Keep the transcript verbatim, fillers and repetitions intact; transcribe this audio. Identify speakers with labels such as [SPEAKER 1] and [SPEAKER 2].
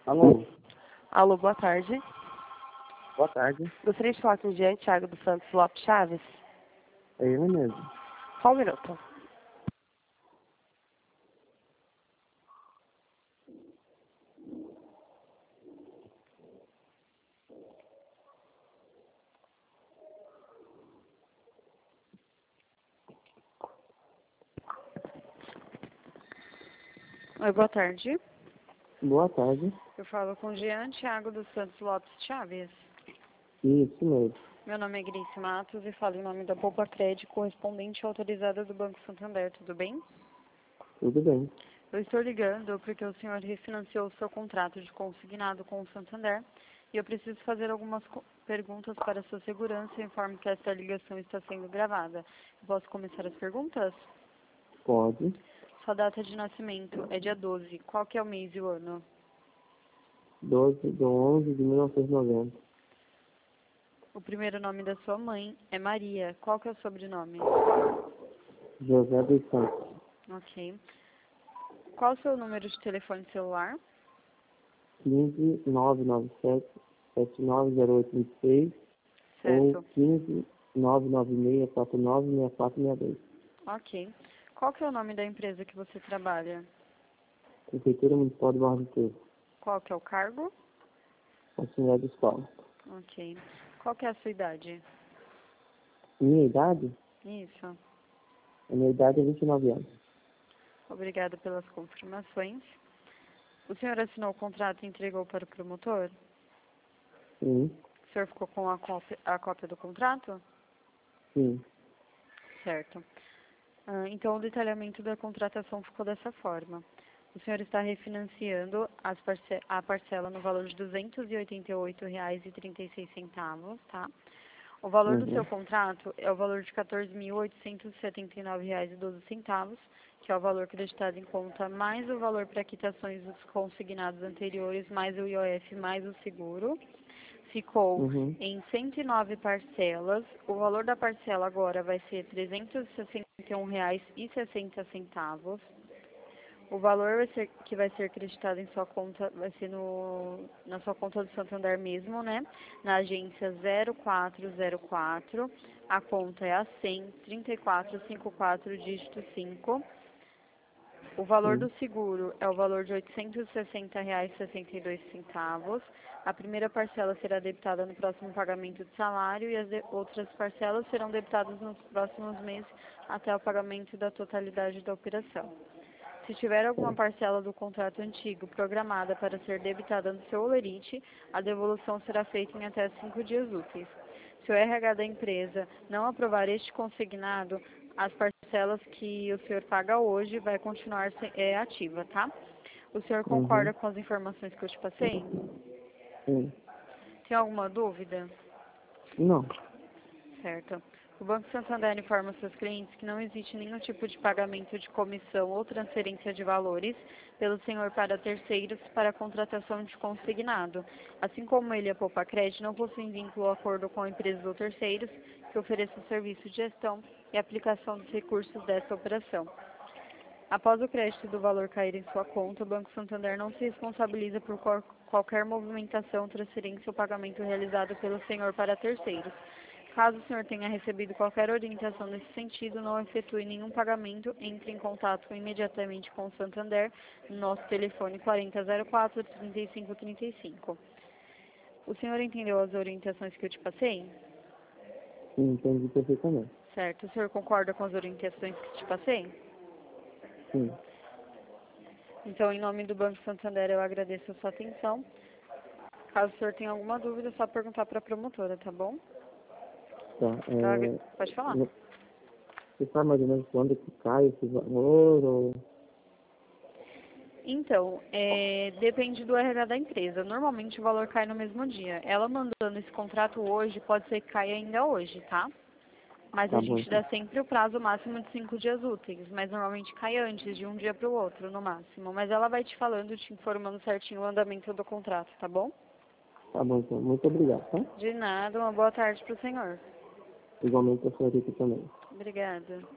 [SPEAKER 1] Alô,
[SPEAKER 2] Alô, boa tarde.
[SPEAKER 1] boa tarde.
[SPEAKER 2] Gostaria de falar com o Jean Thiago dos Santos Lopes Chaves.
[SPEAKER 1] É ele mesmo.
[SPEAKER 2] Só um minuto. Oi, boa tarde.
[SPEAKER 1] Boa tarde.
[SPEAKER 2] Eu falo com o Jean Thiago dos Santos Lopes Chaves.
[SPEAKER 1] Isso mesmo.
[SPEAKER 2] Meu nome é Grace Matos e falo em nome da Poupa Crédito, correspondente autorizada do Banco Santander, tudo bem?
[SPEAKER 1] Tudo bem.
[SPEAKER 2] Eu estou ligando porque o senhor refinanciou o seu contrato de consignado com o Santander e eu preciso fazer algumas co- perguntas para sua segurança e informo que esta ligação está sendo gravada. Eu posso começar as perguntas?
[SPEAKER 1] Pode.
[SPEAKER 2] Sua data de nascimento é dia doze. Qual que é o mês e o ano?
[SPEAKER 1] doze de onze de mil novecentos e noventa.
[SPEAKER 2] O primeiro nome da sua mãe é Maria. Qual que é o sobrenome?
[SPEAKER 1] José dos Santos.
[SPEAKER 2] Ok. Qual o seu número de telefone celular?
[SPEAKER 1] quinze, nove nove sete, sete nove zero oito dois seis ou
[SPEAKER 2] Certo.
[SPEAKER 1] quinze, nove nove seis, quatro nove seis quatro seis dois.
[SPEAKER 2] Ok. Qual que é o nome da empresa que você trabalha?
[SPEAKER 1] Prefeitura Municipal de Barra do Trevo.
[SPEAKER 2] Qual que é o cargo?
[SPEAKER 1] Auxiliar de escola.
[SPEAKER 2] Ok. Qual que é a sua idade?
[SPEAKER 1] Minha idade?
[SPEAKER 2] Isso.
[SPEAKER 1] A minha idade é vinte e nove anos.
[SPEAKER 2] Obrigada pelas confirmações. O senhor assinou o contrato e entregou para o promotor?
[SPEAKER 1] Sim,
[SPEAKER 2] O senhor ficou com a cópia, a cópia do contrato?
[SPEAKER 1] sim.
[SPEAKER 2] Certo. Ah, então, o detalhamento da contratação ficou dessa forma. O senhor está refinanciando as parce a parcela no valor de duzentos e oitenta e oito reais e trinta e seis centavos, tá? O valor do
[SPEAKER 1] Uhum.
[SPEAKER 2] seu contrato é o valor de quatorze mil oitocentos e setenta e nove reais e doze centavos, que é o valor creditado em conta, mais o valor para quitações dos consignados anteriores, mais o I O F, mais o seguro. Ficou
[SPEAKER 1] Uhum.
[SPEAKER 2] em cento e nove parcelas. O valor da parcela agora vai ser trezentos e sessenta e um reais e sessenta centavos. O valor vai ser, que vai ser acreditado em sua conta vai ser no, na sua conta do Santander mesmo, né? Na agência zero quatro zero quatro. A conta é a cem, trinta e quatro cinquenta e quatro, dígito cinco. O valor
[SPEAKER 1] Sim.
[SPEAKER 2] do seguro é o valor de oitocentos e sessenta reais e sessenta e dois centavos. A primeira parcela será debitada no próximo pagamento de salário e as de- outras parcelas serão debitadas nos próximos meses até o pagamento da totalidade da operação. Se tiver alguma
[SPEAKER 1] Certo.
[SPEAKER 2] parcela do contrato antigo programada para ser debitada no seu holerite, a devolução será feita em até cinco dias úteis. Se o R H da empresa não aprovar este consignado, as parcelas que o senhor paga hoje vai continuar se- é, ativa, tá? O senhor
[SPEAKER 1] Uhum.
[SPEAKER 2] concorda com as informações que eu te passei?
[SPEAKER 1] Sim.
[SPEAKER 2] Tem alguma dúvida?
[SPEAKER 1] Não.
[SPEAKER 2] Certo. O Banco Santander informa seus clientes que não existe nenhum tipo de pagamento de comissão ou transferência de valores pelo senhor para terceiros para a contratação de consignado. Assim como ele e a Poupa Crédito não possuem vínculo ou acordo com empresas ou terceiros que ofereçam serviço de gestão e aplicação dos recursos desta operação. Após o crédito do valor cair em sua conta, o Banco Santander não se responsabiliza por qual- qualquer movimentação, transferência ou pagamento realizado pelo senhor para terceiros. Caso o senhor tenha recebido qualquer orientação nesse sentido, não efetue nenhum pagamento, entre em contato imediatamente com o Santander, no nosso telefone quarenta zero quatro, trinta e cinco trinta e cinco. O senhor entendeu as orientações que eu te passei?
[SPEAKER 1] Sim, entendi perfeitamente.
[SPEAKER 2] Certo. O senhor concorda com as orientações que te passei?
[SPEAKER 1] Sim.
[SPEAKER 2] Então, em nome do Banco Santander, eu agradeço a sua atenção. Caso o senhor tenha alguma dúvida, é só perguntar para a promotora, tá bom?
[SPEAKER 1] Tá.
[SPEAKER 2] Eu agra-
[SPEAKER 1] É,
[SPEAKER 2] Pode falar.
[SPEAKER 1] você sabe mais ou menos quando que cai esse valor? Ou...
[SPEAKER 2] Então, é, depende do R H da empresa. Normalmente o valor cai no mesmo dia. Ela mandando esse contrato hoje, pode ser que caia ainda hoje, tá? Mas
[SPEAKER 1] Tá
[SPEAKER 2] a
[SPEAKER 1] bom,
[SPEAKER 2] gente
[SPEAKER 1] então.
[SPEAKER 2] dá sempre o prazo máximo de cinco dias úteis, mas normalmente cai antes, de um dia para o outro, no máximo. Mas ela vai te falando, te informando certinho o andamento do contrato, tá bom?
[SPEAKER 1] Tá bom, então. Muito obrigado, tá?
[SPEAKER 2] De nada, uma boa tarde para o senhor.
[SPEAKER 1] Igualmente a senhorita também.
[SPEAKER 2] Obrigada.